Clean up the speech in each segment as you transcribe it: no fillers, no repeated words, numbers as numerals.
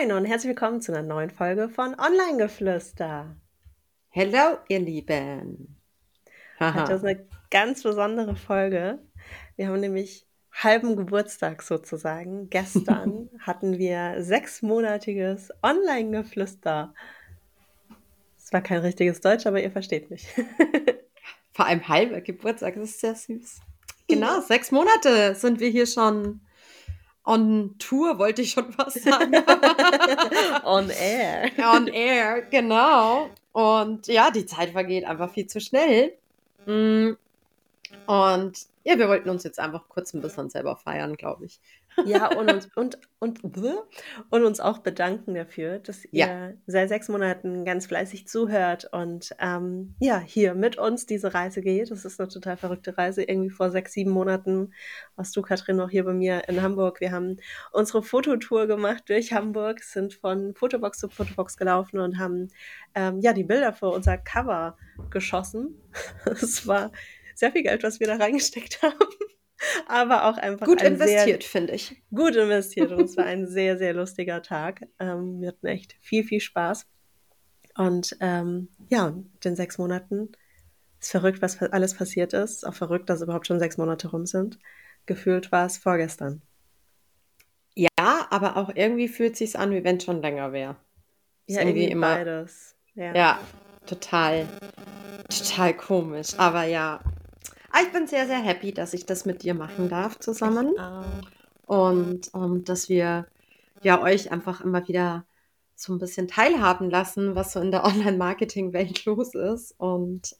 Moin und herzlich willkommen zu einer neuen Folge von Online-Geflüster. Hello, ihr Lieben. Heute ist Haha. eine ganz besondere Folge. Wir haben nämlich halben Geburtstag sozusagen. Gestern hatten wir 6-monatiges Online-Geflüster. Es war kein richtiges Deutsch, aber ihr versteht mich. Vor allem halber Geburtstag, das ist sehr süß. Genau, Ja. 6 Monate sind wir hier schon on Tour, wollte ich schon fast sagen. On air. On air, genau. Und ja, die Zeit vergeht einfach viel zu schnell. Mm, Und ja, wir wollten uns jetzt einfach kurz ein bisschen selber feiern, glaube ich. Ja, und uns auch bedanken dafür, dass Ja, ihr seit 6 Monaten ganz fleißig zuhört und, ja, hier mit uns diese Reise geht. Das ist eine total verrückte Reise. Irgendwie vor 6, 7 Monaten warst du, Katrin, noch hier bei mir in Hamburg. Wir haben unsere Fototour gemacht durch Hamburg, sind von Fotobox zu Fotobox gelaufen und haben, ja, die Bilder für unser Cover geschossen. Es war sehr viel Geld, was wir da reingesteckt haben, aber auch einfach gut ein sehr investiert, finde ich. gut investiert und es war ein sehr, sehr lustiger Tag. Wir hatten echt viel, viel Spaß. Und ja, in den 6 Monaten ist verrückt, was alles passiert ist. Auch verrückt, dass überhaupt schon 6 Monate rum sind. Gefühlt war es vorgestern. Ja, aber auch irgendwie fühlt sich's an, wie wenn es schon länger wäre. Ist Ja, irgendwie irgendwie immer, beides. Ja. ja, total. Total komisch, aber ja. Ich bin sehr, sehr happy, dass ich das mit dir machen darf Ich zusammen auch. und dass wir ja euch einfach immer wieder so ein bisschen teilhaben lassen, was so in der Online-Marketing-Welt los ist. Und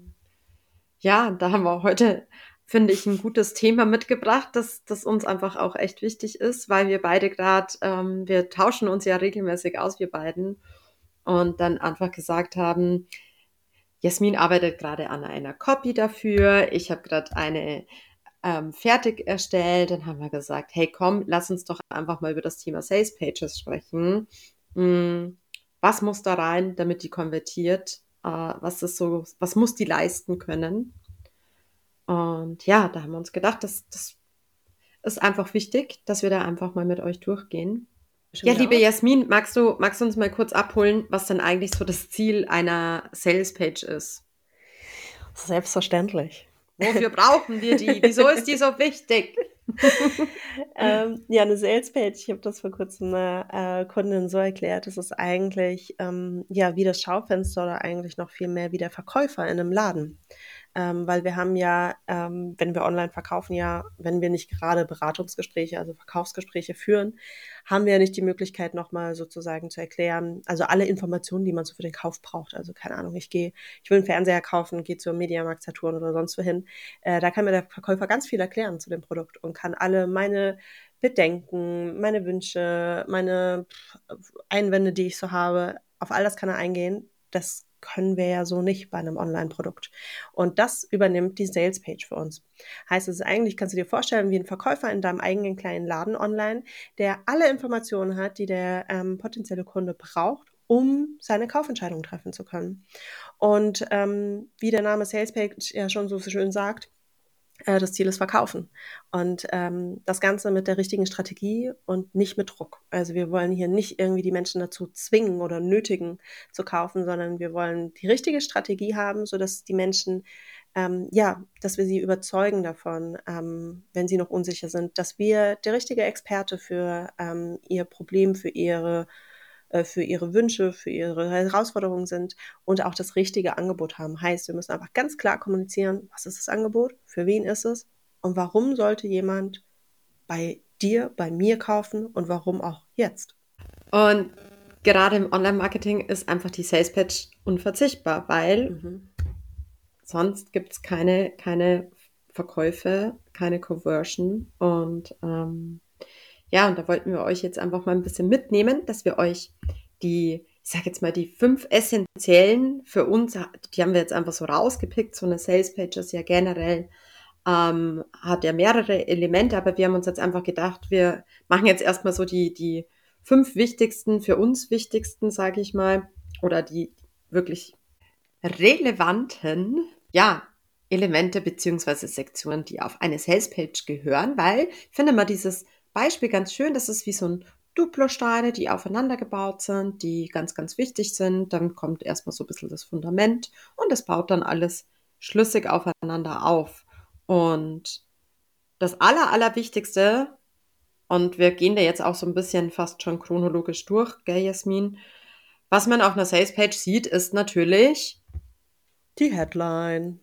ja, da haben wir heute, finde ich, ein gutes Thema mitgebracht, das uns einfach auch echt wichtig ist, weil wir beide gerade, wir tauschen uns ja regelmäßig aus, wir beiden, und dann einfach gesagt haben, Jasmin arbeitet gerade an einer Copy dafür. Ich habe gerade eine fertig erstellt. Dann haben wir gesagt, hey komm, lass uns doch einfach mal über das Thema Sales Pages sprechen. Mm, Was muss da rein, damit die konvertiert? Was ist so, was muss die leisten können? Und ja, da haben wir uns gedacht, das ist einfach wichtig, dass wir da einfach mal mit euch durchgehen. Schon Ja, wieder liebe aus? Jasmin, magst du uns mal kurz abholen, was denn eigentlich so das Ziel einer Sales Page ist? Selbstverständlich. Wofür brauchen wir die? Wieso ist die so wichtig? Ja, eine Salespage, ich habe das vor kurzem einer Kundin so erklärt, das ist eigentlich ja wie das Schaufenster oder eigentlich noch viel mehr wie der Verkäufer in einem Laden. Weil wir haben ja, wenn wir online verkaufen, ja, wenn wir nicht gerade Beratungsgespräche, also Verkaufsgespräche führen, haben wir ja nicht die Möglichkeit, nochmal sozusagen zu erklären, also alle Informationen, die man so für den Kauf braucht. Also keine Ahnung, ich will einen Fernseher kaufen, gehe zur Mediamarkt, Saturn oder sonst wohin. Da kann mir der Verkäufer ganz viel erklären zu dem Produkt und kann alle meine Bedenken, meine Wünsche, meine Einwände, die ich so habe, auf all das kann er eingehen. Das können wir ja so nicht bei einem Online-Produkt. Und das übernimmt die Sales-Page für uns. Heißt, es ist eigentlich, kannst du dir vorstellen, wie ein Verkäufer in deinem eigenen kleinen Laden online, der alle Informationen hat, die der potenzielle Kunde braucht, um seine Kaufentscheidung treffen zu können. Und wie der Name Salespage ja schon so schön sagt, das Ziel ist Verkaufen. Und das Ganze mit der richtigen Strategie und nicht mit Druck. Also wir wollen hier nicht irgendwie die Menschen dazu zwingen oder nötigen zu kaufen, sondern wir wollen die richtige Strategie haben, sodass die Menschen, ja, dass wir sie überzeugen davon, wenn sie noch unsicher sind, dass wir der richtige Experte für ihr Problem, für ihre Wünsche, für ihre Herausforderungen sind und auch das richtige Angebot haben. Heißt, wir müssen einfach ganz klar kommunizieren, was ist das Angebot, für wen ist es und warum sollte jemand bei dir, bei mir kaufen und warum auch jetzt. Und gerade im Online-Marketing ist einfach die Sales Page unverzichtbar, weil Mhm. sonst gibt es keine Verkäufe, keine Conversion. Und ja, und da wollten wir euch jetzt einfach mal ein bisschen mitnehmen, dass wir euch ich sage jetzt mal, die 5 essentiellen für uns, die haben wir jetzt einfach so rausgepickt. So eine Sales Page ist ja generell, hat ja mehrere Elemente, aber wir haben uns jetzt einfach gedacht, wir machen jetzt erstmal so die 5 wichtigsten, für uns wichtigsten, sage ich mal, oder die wirklich relevanten, ja, Elemente beziehungsweise Sektionen, die auf eine Salespage gehören, weil ich finde mal dieses Beispiel ganz schön, das ist wie so ein Duplosteine, die aufeinander gebaut sind, die ganz, ganz wichtig sind. Dann kommt erstmal so ein bisschen das Fundament und das baut dann alles schlüssig aufeinander auf. Und das Allerwichtigste, und wir gehen da jetzt auch so ein bisschen fast schon chronologisch durch, gell, Jasmin? Was man auf einer Salespage sieht, ist natürlich Die Headline.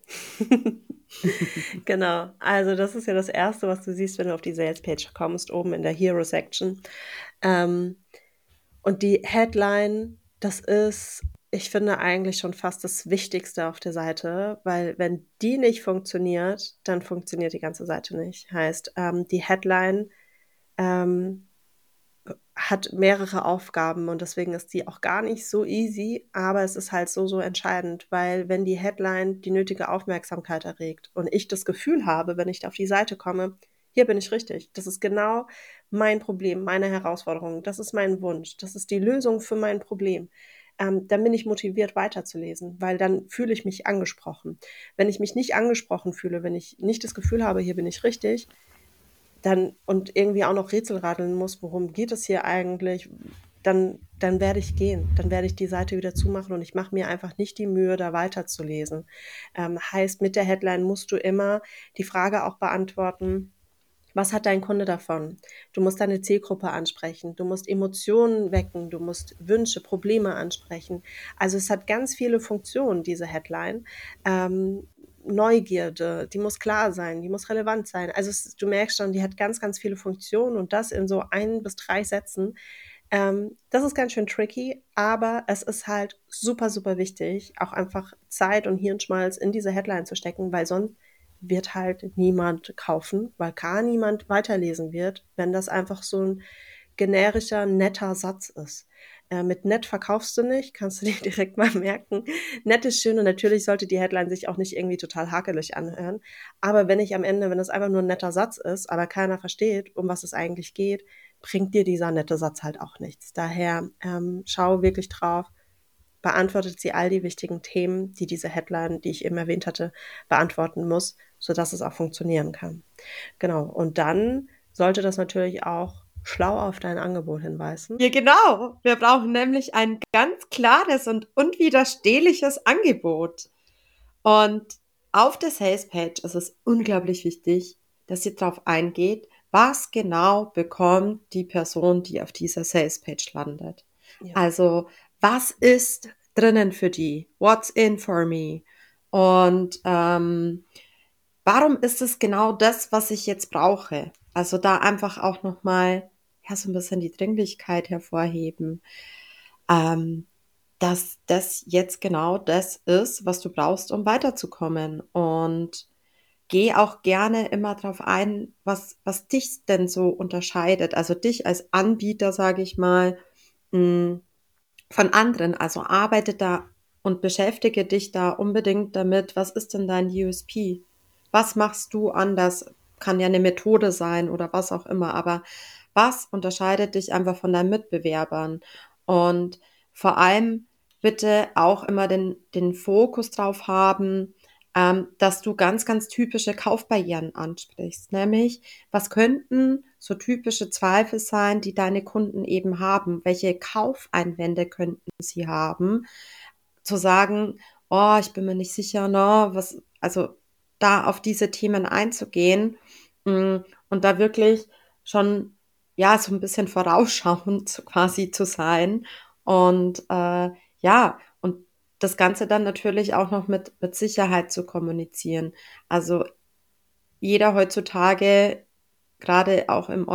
Genau. Also das ist ja das Erste, was du siehst, wenn du auf die Sales-Page kommst, oben in der Hero-Section. Ähm, und die Headline, das ist, ich finde, eigentlich schon fast das Wichtigste auf der Seite, weil wenn die nicht funktioniert, dann funktioniert die ganze Seite nicht. Heißt, die Headline ähm, hat mehrere Aufgaben und deswegen ist die auch gar nicht so easy, aber es ist halt so entscheidend, weil wenn die Headline die nötige Aufmerksamkeit erregt und ich das Gefühl habe, wenn ich da auf die Seite komme, hier bin ich richtig, das ist genau mein Problem, meine Herausforderung, das ist mein Wunsch, das ist die Lösung für mein Problem, dann bin ich motiviert weiterzulesen, weil dann fühle ich mich angesprochen. Wenn ich mich nicht angesprochen fühle, wenn ich nicht das Gefühl habe, hier bin ich richtig, dann und irgendwie auch noch Rätsel radeln muss, worum geht es hier eigentlich, dann werde ich gehen. Dann werde ich die Seite wieder zumachen und ich mache mir einfach nicht die Mühe, da weiterzulesen. Heißt, mit der Headline musst du immer die Frage auch beantworten, was hat dein Kunde davon? Du musst deine Zielgruppe ansprechen, du musst Emotionen wecken, du musst Wünsche, Probleme ansprechen. Also es hat ganz viele Funktionen, diese Headline. Neugierde, die muss klar sein, die muss relevant sein. Also du merkst schon, die hat ganz viele Funktionen und das in so 1 bis 3 Sätzen. Das ist ganz schön tricky, aber es ist halt super wichtig, auch einfach Zeit und Hirnschmalz in diese Headline zu stecken, weil sonst wird halt niemand kaufen, weil gar niemand weiterlesen wird, wenn das einfach so ein generischer, netter Satz ist. Mit nett verkaufst du nicht, kannst du dir direkt mal merken. Nett ist schön und natürlich sollte die Headline sich auch nicht irgendwie total hakelig anhören. Aber wenn das einfach nur ein netter Satz ist, aber keiner versteht, um was es eigentlich geht, bringt dir dieser nette Satz halt auch nichts. Daher schau wirklich drauf, beantwortet sie all die wichtigen Themen, die diese Headline, die ich eben erwähnt hatte, beantworten muss, sodass es auch funktionieren kann. Genau. Und dann sollte das natürlich auch schlau auf dein Angebot hinweisen. Ja, genau. Wir brauchen nämlich ein ganz klares und unwiderstehliches Angebot. Und auf der Sales Page ist es unglaublich wichtig, dass ihr darauf eingeht, was genau bekommt die Person, die auf dieser Sales Page landet. Ja. Also, was ist drinnen für die? What's in for me? Und warum ist es genau das, was ich jetzt brauche? Also da einfach auch nochmal ja, so ein bisschen die Dringlichkeit hervorheben, ähm, dass das jetzt genau das ist, was du brauchst, um weiterzukommen. Und geh auch gerne immer darauf ein, was dich denn so unterscheidet. Also dich als Anbieter, sage ich mal, mh, von anderen. Also arbeite da und beschäftige dich da unbedingt damit, was ist denn dein USP? Was machst du anders? Kann ja eine Methode sein oder was auch immer, aber was unterscheidet dich einfach von deinen Mitbewerbern? Und vor allem bitte auch immer den Fokus drauf haben, dass du ganz typische Kaufbarrieren ansprichst. Nämlich, was könnten so typische Zweifel sein, die deine Kunden eben haben? Welche Kaufeinwände könnten sie haben? Zu sagen, oh, ich bin mir nicht sicher, ne, was, also da auf diese Themen einzugehen, und da wirklich schon, ja, so ein bisschen vorausschauend quasi zu sein und ja, und das Ganze dann natürlich auch noch mit Sicherheit zu kommunizieren. Also jeder heutzutage, gerade auch im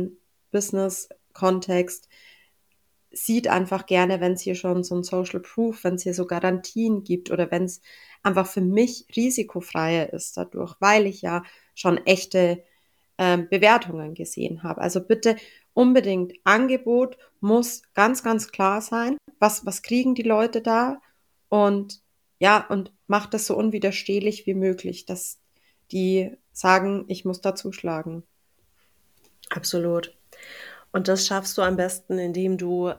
Online-Business-Kontext, sieht einfach gerne, wenn es hier schon so ein Social Proof, wenn es hier so Garantien gibt oder wenn es einfach für mich risikofreier ist dadurch, weil ich ja schon echte Bewertungen gesehen habe. Also bitte unbedingt, Angebot muss ganz klar sein. Was kriegen die Leute da? Und ja, und macht das so unwiderstehlich wie möglich, dass die sagen, ich muss da zuschlagen. Absolut. Und das schaffst du am besten, indem du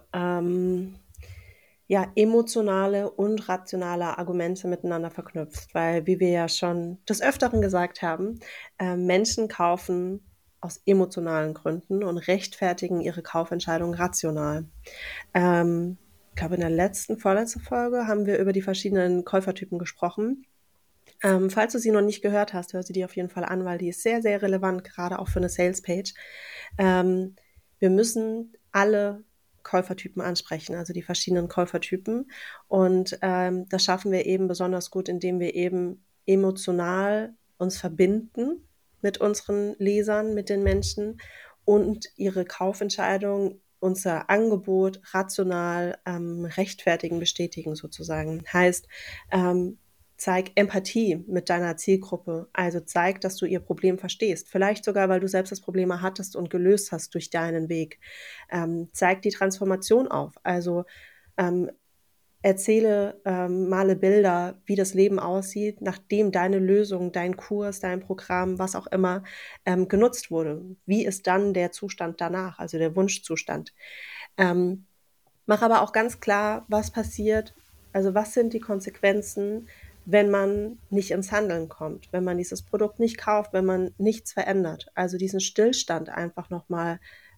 ja, emotionale und rationale Argumente miteinander verknüpft, weil, wie wir ja schon des Öfteren gesagt haben, Menschen kaufen aus emotionalen Gründen und rechtfertigen ihre Kaufentscheidung rational. Ich glaube, in der vorletzten Folge haben wir über die verschiedenen Käufertypen gesprochen. Falls du sie noch nicht gehört hast, hör sie dir auf jeden Fall an, weil die ist sehr, sehr relevant, gerade auch für eine Sales-Page. Wir müssen alle Käufertypen ansprechen, also die verschiedenen Käufertypen. Und das schaffen wir eben besonders gut, indem wir eben emotional uns verbinden mit unseren Lesern, mit den Menschen und ihre Kaufentscheidung, unser Angebot rational rechtfertigen, bestätigen sozusagen. Heißt, zeig Empathie mit deiner Zielgruppe. Also zeig, dass du ihr Problem verstehst. Vielleicht sogar, weil du selbst das Problem hattest und gelöst hast durch deinen Weg. Zeig die Transformation auf. Also erzähle, male Bilder, wie das Leben aussieht, nachdem deine Lösung, dein Kurs, dein Programm, was auch immer, genutzt wurde. Wie ist dann der Zustand danach, also der Wunschzustand? Mach aber auch ganz klar, was passiert, also was sind die Konsequenzen, wenn man nicht ins Handeln kommt, wenn man dieses Produkt nicht kauft, wenn man nichts verändert. Also diesen Stillstand einfach nochmal,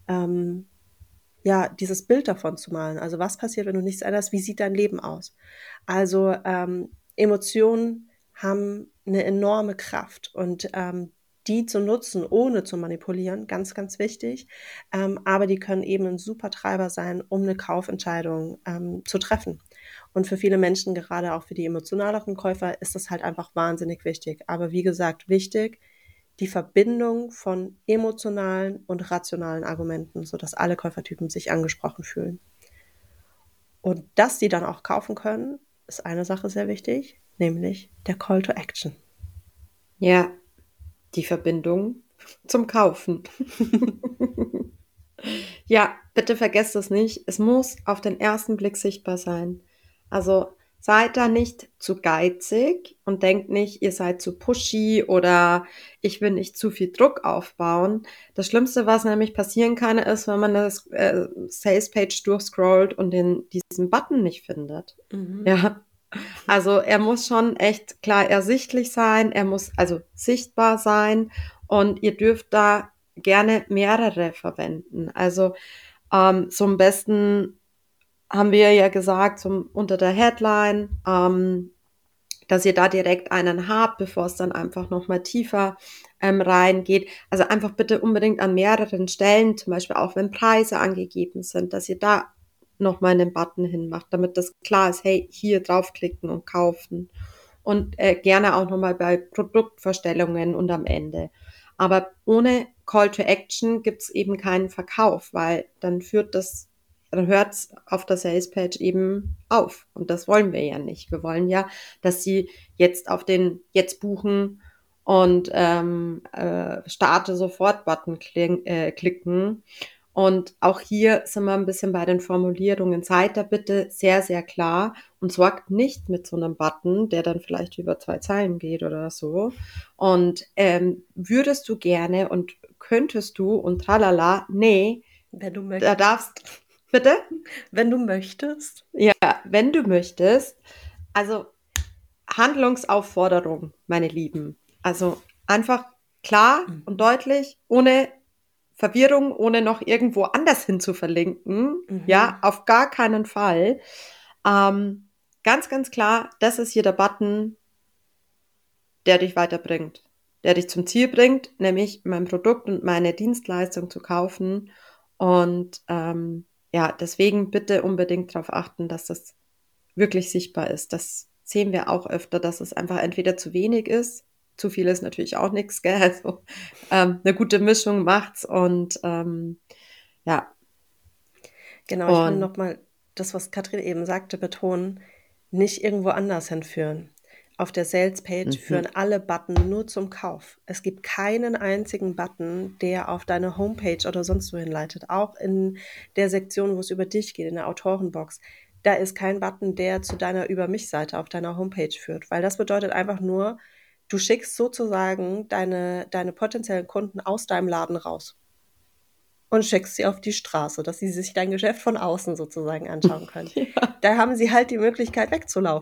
ja, dieses Bild davon zu malen. Also was passiert, wenn du nichts änderst? Wie sieht dein Leben aus? Also Emotionen haben eine enorme Kraft und die zu nutzen, ohne zu manipulieren, ganz, ganz wichtig. Aber die können eben ein super Treiber sein, um eine Kaufentscheidung zu treffen. Und für viele Menschen, gerade auch für die emotionaleren Käufer, ist das halt einfach wahnsinnig wichtig. Aber wie gesagt, wichtig, die Verbindung von emotionalen und rationalen Argumenten, sodass alle Käufertypen sich angesprochen fühlen. Und dass die dann auch kaufen können, ist eine Sache sehr wichtig, nämlich der Call to Action. Ja, die Verbindung zum Kaufen. Ja, bitte vergesst es nicht. Es muss auf den ersten Blick sichtbar sein. Also seid da nicht zu geizig und denkt nicht, ihr seid zu pushy oder ich will nicht zu viel Druck aufbauen. Das Schlimmste, was nämlich passieren kann, ist, wenn man eine Sales-Page durchscrollt und diesen Button nicht findet. Ja, also er muss schon echt klar ersichtlich sein, er muss also sichtbar sein und ihr dürft da gerne mehrere verwenden. Also zum besten haben wir ja gesagt, unter der Headline, dass ihr da direkt einen habt, bevor es dann einfach nochmal tiefer reingeht. Also einfach bitte unbedingt an mehreren Stellen, zum Beispiel auch wenn Preise angegeben sind, dass ihr da nochmal einen Button hinmacht, damit das klar ist, hey, hier draufklicken und kaufen. Und gerne auch nochmal bei Produktvorstellungen und am Ende. Aber ohne Call to Action gibt's eben keinen Verkauf, weil dann hört's auf der Salespage eben auf. Und das wollen wir ja nicht. Wir wollen ja, dass sie jetzt auf den Jetzt buchen und Starte sofort-Button klicken. Und auch hier sind wir ein bisschen bei den Formulierungen. Seid da bitte sehr, sehr klar und sorgt nicht mit so einem Button, der dann vielleicht über 2 Zeilen geht oder so. Und würdest du gerne und könntest du und tralala, nee, Wenn du da möchtest. darfst, bitte? Wenn du möchtest. Ja, wenn du möchtest. Also Handlungsaufforderung, meine Lieben. Also einfach klar und deutlich, ohne Verwirrung, ohne noch irgendwo anders hin zu verlinken. Ja, auf gar keinen Fall. Ganz, ganz klar, das ist hier der Button, der dich weiterbringt, der dich zum Ziel bringt, nämlich mein Produkt und meine Dienstleistung zu kaufen. Und ja, deswegen bitte unbedingt darauf achten, dass das wirklich sichtbar ist. Das sehen wir auch öfter, dass es einfach entweder zu wenig ist, zu viel ist natürlich auch nichts, gell? Also eine gute Mischung macht's und ja. Genau, ich will Und nochmal das, was Katrin eben sagte, betonen, nicht irgendwo anders hinführen. Auf der Sales-Page führen alle Button nur zum Kauf. Es gibt keinen einzigen Button, der auf deine Homepage oder sonst wo hinleitet. Auch in der Sektion, wo es über dich geht, in der Autorenbox. Da ist kein Button, der zu deiner Über mich-Seite auf deiner Homepage führt. Weil das bedeutet einfach nur, du schickst sozusagen deine potenziellen Kunden aus deinem Laden raus und schickst sie auf die Straße, dass sie sich dein Geschäft von außen sozusagen anschauen können. ja, Da haben sie halt die Möglichkeit wegzulaufen.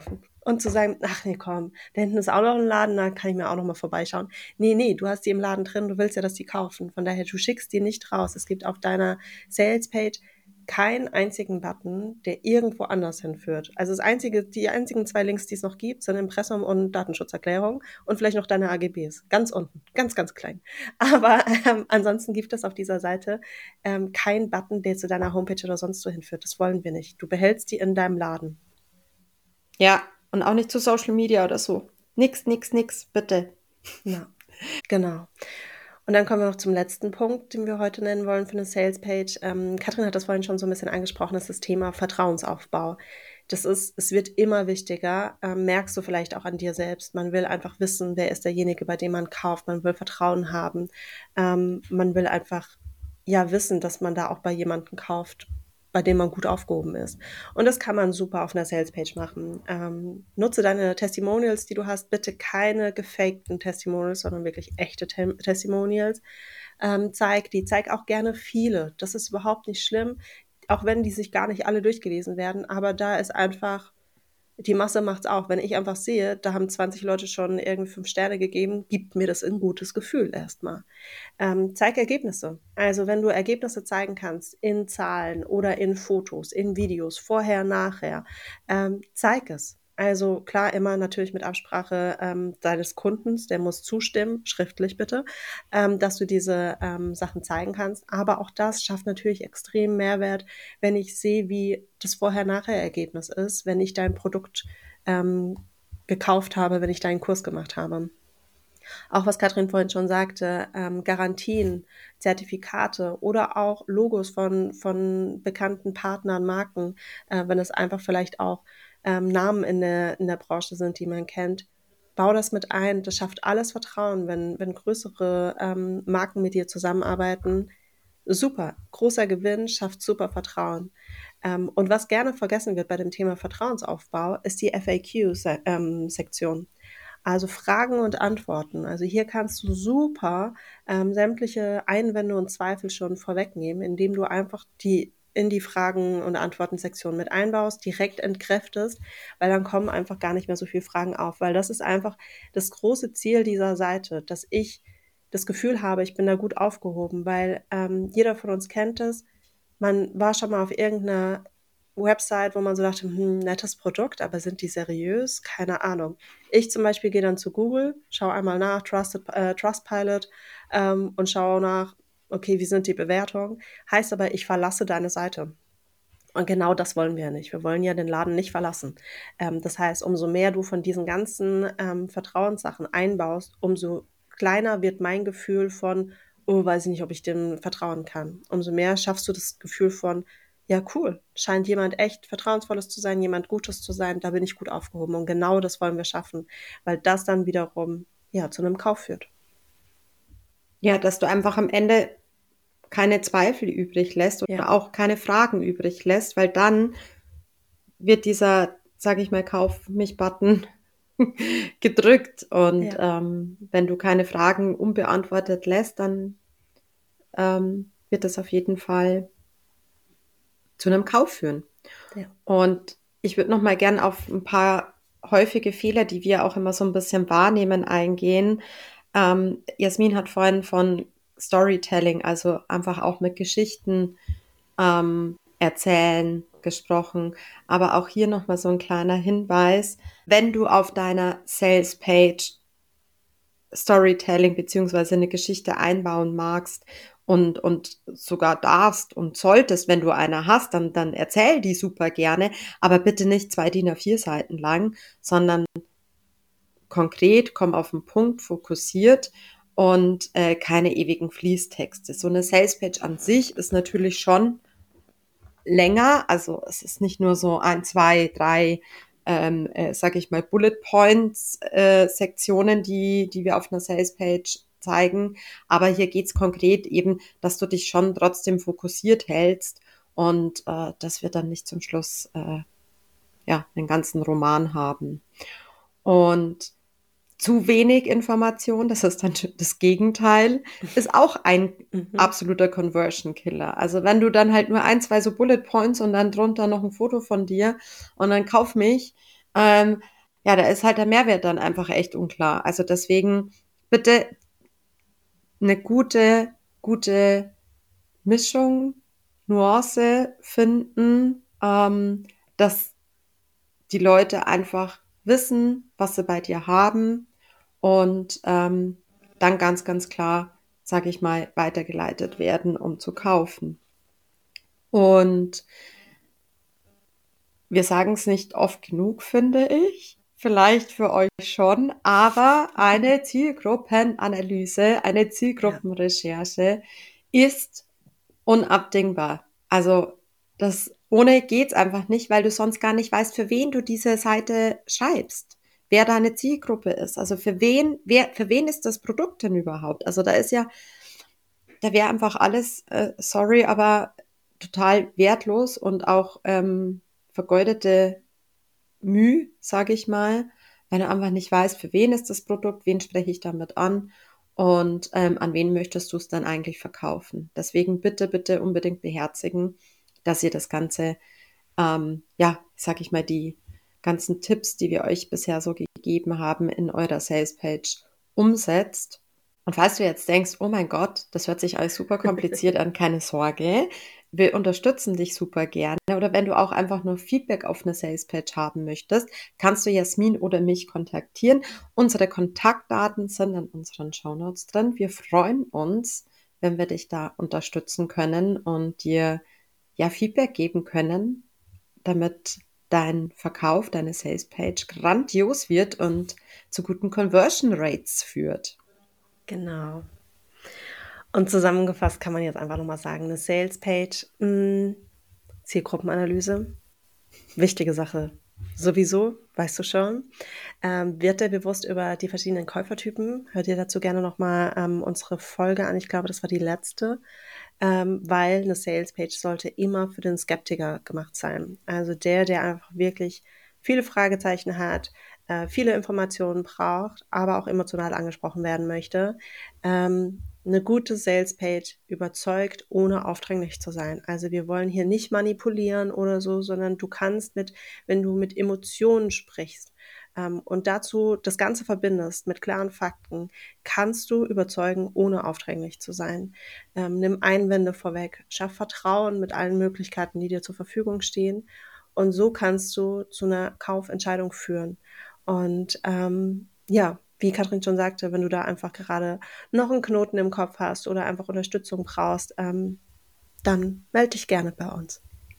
Und zu sagen, ach nee, komm, da hinten ist auch noch ein Laden, da kann ich mir auch noch mal vorbeischauen. Nee, nee, du hast die im Laden drin, du willst ja, dass die kaufen. Von daher, du schickst die nicht raus. Es gibt auf deiner Sales-Page keinen einzigen Button, der irgendwo anders hinführt. Also die einzigen zwei Links, die es noch gibt, sind Impressum und Datenschutzerklärung und vielleicht noch deine AGBs. Ganz unten, ganz, ganz klein. Aber ansonsten gibt es auf dieser Seite keinen Button, der zu deiner Homepage oder sonst wo hinführt. Das wollen wir nicht. Du behältst die in deinem Laden. Ja, und auch nicht zu Social Media oder so. Nix, nix, nix, bitte. Ja, genau. Und dann kommen wir noch zum letzten Punkt, den wir heute nennen wollen für eine Salespage. Katrin hat das vorhin schon so ein bisschen angesprochen, das ist das Thema Vertrauensaufbau. Es wird immer wichtiger, merkst du vielleicht auch an dir selbst. Man will einfach wissen, wer ist derjenige, bei dem man kauft. Man will Vertrauen haben. Man will einfach, ja, wissen, dass man da auch bei jemandem kauft, bei dem man gut aufgehoben ist. Und das kann man super auf einer Salespage machen. Nutze deine Testimonials, die du hast, bitte keine gefakten Testimonials, sondern wirklich echte Testimonials. Zeig auch gerne viele. Das ist überhaupt nicht schlimm, auch wenn die sich gar nicht alle durchgelesen werden. Aber da ist einfach, die Masse macht's auch. Wenn ich einfach sehe, da haben 20 Leute schon irgendwie 5 Sterne gegeben, gibt mir das ein gutes Gefühl erstmal. Zeig Ergebnisse. Also wenn du Ergebnisse zeigen kannst in Zahlen oder in Fotos, in Videos, vorher, nachher, zeig es. Also klar, immer natürlich mit Absprache deines Kundens, der muss zustimmen, schriftlich bitte, dass du diese Sachen zeigen kannst. Aber auch das schafft natürlich extrem Mehrwert, wenn ich sehe, wie das Vorher-Nachher-Ergebnis ist, wenn ich dein Produkt gekauft habe, wenn ich deinen Kurs gemacht habe. Auch was Katrin vorhin schon sagte, Garantien, Zertifikate oder auch Logos von bekannten Partnern, Marken, wenn es einfach vielleicht auch Namen in der Branche sind, die man kennt. Bau das mit ein. Das schafft alles Vertrauen, wenn größere Marken mit dir zusammenarbeiten. Super, großer Gewinn, schafft super Vertrauen. Und was gerne vergessen wird bei dem Thema Vertrauensaufbau, ist die FAQ-Sektion. Also Fragen und Antworten. Also hier kannst du super sämtliche Einwände und Zweifel schon vorwegnehmen, indem du einfach die in die Fragen- und Antworten-Sektion mit einbaust, direkt entkräftest, weil dann kommen einfach gar nicht mehr so viele Fragen auf, weil das ist einfach das große Ziel dieser Seite, dass ich das Gefühl habe, ich bin da gut aufgehoben, weil jeder von uns kennt es. Man war schon mal auf irgendeiner Website, wo man so dachte, nettes Produkt, aber sind die seriös? Keine Ahnung. Ich zum Beispiel gehe dann zu Google, schaue einmal nach, Trustpilot und schaue nach, okay, wie sind die Bewertungen? Heißt aber, ich verlasse deine Seite. Und genau das wollen wir ja nicht. Wir wollen ja den Laden nicht verlassen. Das heißt, umso mehr du von diesen ganzen Vertrauenssachen einbaust, umso kleiner wird mein Gefühl von, oh, weiß ich nicht, ob ich dem vertrauen kann. Umso mehr schaffst du das Gefühl von, ja, cool, scheint jemand echt Vertrauensvolles zu sein, jemand Gutes zu sein, da bin ich gut aufgehoben. Und genau das wollen wir schaffen, weil das dann wiederum, ja, zu einem Kauf führt. Ja, dass du einfach am Ende keine Zweifel übrig lässt Ja, oder auch keine Fragen übrig lässt, weil dann wird dieser, sage ich mal, Kauf mich-Button gedrückt. Und ja, wenn du keine Fragen unbeantwortet lässt, dann wird das auf jeden Fall zu einem Kauf führen. ja. Und ich würde noch mal gern auf ein paar häufige Fehler, die wir auch immer so ein bisschen wahrnehmen, eingehen. Jasmin hat vorhin von Storytelling, also einfach auch mit Geschichten erzählen gesprochen. Aber auch hier noch mal so ein kleiner Hinweis: Wenn du auf deiner Sales-Page Storytelling beziehungsweise eine Geschichte einbauen magst und sogar darfst und solltest, wenn du eine hast, dann erzähl die super gerne, aber bitte nicht 2 DIN A4 Seiten lang, sondern konkret, komm auf den Punkt, fokussiert und keine ewigen Fließtexte. So eine Salespage an sich ist natürlich schon länger. Also es ist nicht nur so ein, zwei, drei, sage ich mal, Bullet Points Sektionen, die wir auf einer Salespage zeigen. Aber hier geht's konkret eben, dass du dich schon trotzdem fokussiert hältst und dass wir dann nicht zum Schluss ja einen ganzen Roman haben. Und zu wenig Information, das ist dann das Gegenteil, ist auch ein Mhm. absoluter Conversion Killer. Also wenn du dann halt nur ein, zwei so Bullet Points und dann drunter noch ein Foto von dir und dann kauf mich, ähm, ja, da ist halt der Mehrwert dann einfach echt unklar. Also deswegen bitte eine gute Mischung, Nuance finden, dass die Leute einfach wissen, was sie bei dir haben und dann ganz klar, sage ich mal, weitergeleitet werden, um zu kaufen. Und wir sagen es nicht oft genug, finde ich. Vielleicht für euch schon, aber eine Zielgruppenanalyse, eine Ja. Zielgruppenrecherche ist unabdingbar. Also das ohne geht's einfach nicht, weil du sonst gar nicht weißt, für wen du diese Seite schreibst, wer deine Zielgruppe ist. Also für wen ist das Produkt denn überhaupt? Also da wäre einfach alles, sorry, aber total wertlos und auch vergeudete Mühe, sage ich mal, wenn du einfach nicht weißt, für wen ist das Produkt, wen spreche ich damit an und an wen möchtest du es dann eigentlich verkaufen. Deswegen bitte unbedingt beherzigen, dass ihr das Ganze, ja, sag ich mal, die ganzen Tipps, die wir euch bisher so gegeben haben, in eurer Salespage umsetzt. Und falls du jetzt denkst, oh mein Gott, das hört sich alles super kompliziert an, keine Sorge. Wir unterstützen dich super gerne. Oder wenn du auch einfach nur Feedback auf eine Salespage haben möchtest, kannst du Jasmin oder mich kontaktieren. Unsere Kontaktdaten sind in unseren Shownotes drin. Wir freuen uns, wenn wir dich da unterstützen können und dir ja Feedback geben können, damit dein Verkauf, deine Salespage grandios wird und zu guten Conversion Rates führt. Genau. Und zusammengefasst kann man jetzt einfach nochmal sagen, eine Salespage, Zielgruppenanalyse, wichtige Sache. Sowieso, weißt du schon. Wird dir bewusst über die verschiedenen Käufertypen. Hör dir dazu gerne nochmal unsere Folge an. Ich glaube, das war die letzte. Weil eine Salespage sollte immer für den Skeptiker gemacht sein. Also der einfach wirklich viele Fragezeichen hat, viele Informationen braucht, aber auch emotional angesprochen werden möchte. Eine gute Salespage überzeugt, ohne aufdringlich zu sein. Also wir wollen hier nicht manipulieren oder so, sondern du kannst wenn du mit Emotionen sprichst, und dazu das Ganze verbindest mit klaren Fakten, kannst du überzeugen, ohne aufdringlich zu sein. Nimm Einwände vorweg, schaff Vertrauen mit allen Möglichkeiten, die dir zur Verfügung stehen. Und so kannst du zu einer Kaufentscheidung führen. Und ja, wie Katrin schon sagte, wenn du da einfach gerade noch einen Knoten im Kopf hast oder einfach Unterstützung brauchst, dann melde dich gerne bei uns.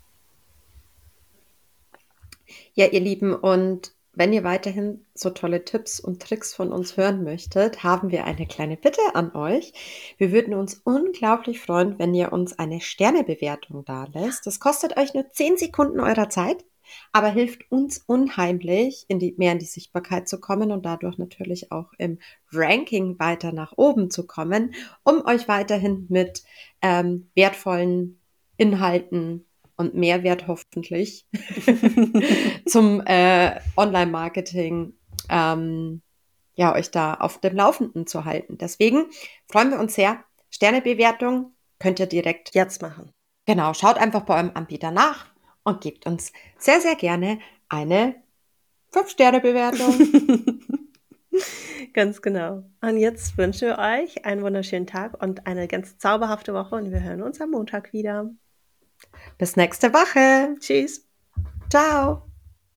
Ja, ihr Lieben, und wenn ihr weiterhin so tolle Tipps und Tricks von uns hören möchtet, haben wir eine kleine Bitte an euch. Wir würden uns unglaublich freuen, wenn ihr uns eine Sternebewertung dalässt. Das kostet euch nur 10 Sekunden eurer Zeit, aber hilft uns unheimlich, mehr in die Sichtbarkeit zu kommen und dadurch natürlich auch im Ranking weiter nach oben zu kommen, um euch weiterhin mit wertvollen Inhalten und Mehrwert hoffentlich zum Online-Marketing, ja, euch da auf dem Laufenden zu halten. Deswegen freuen wir uns sehr. Sternebewertung könnt ihr direkt, Jetzt machen. genau, schaut einfach bei eurem Anbieter nach und gebt uns sehr gerne eine 5-Sterne-Bewertung. Ganz genau. Und jetzt wünschen wir euch einen wunderschönen Tag und eine ganz zauberhafte Woche und wir hören uns am Montag wieder. Bis nächste Woche. Tschüss. Ciao.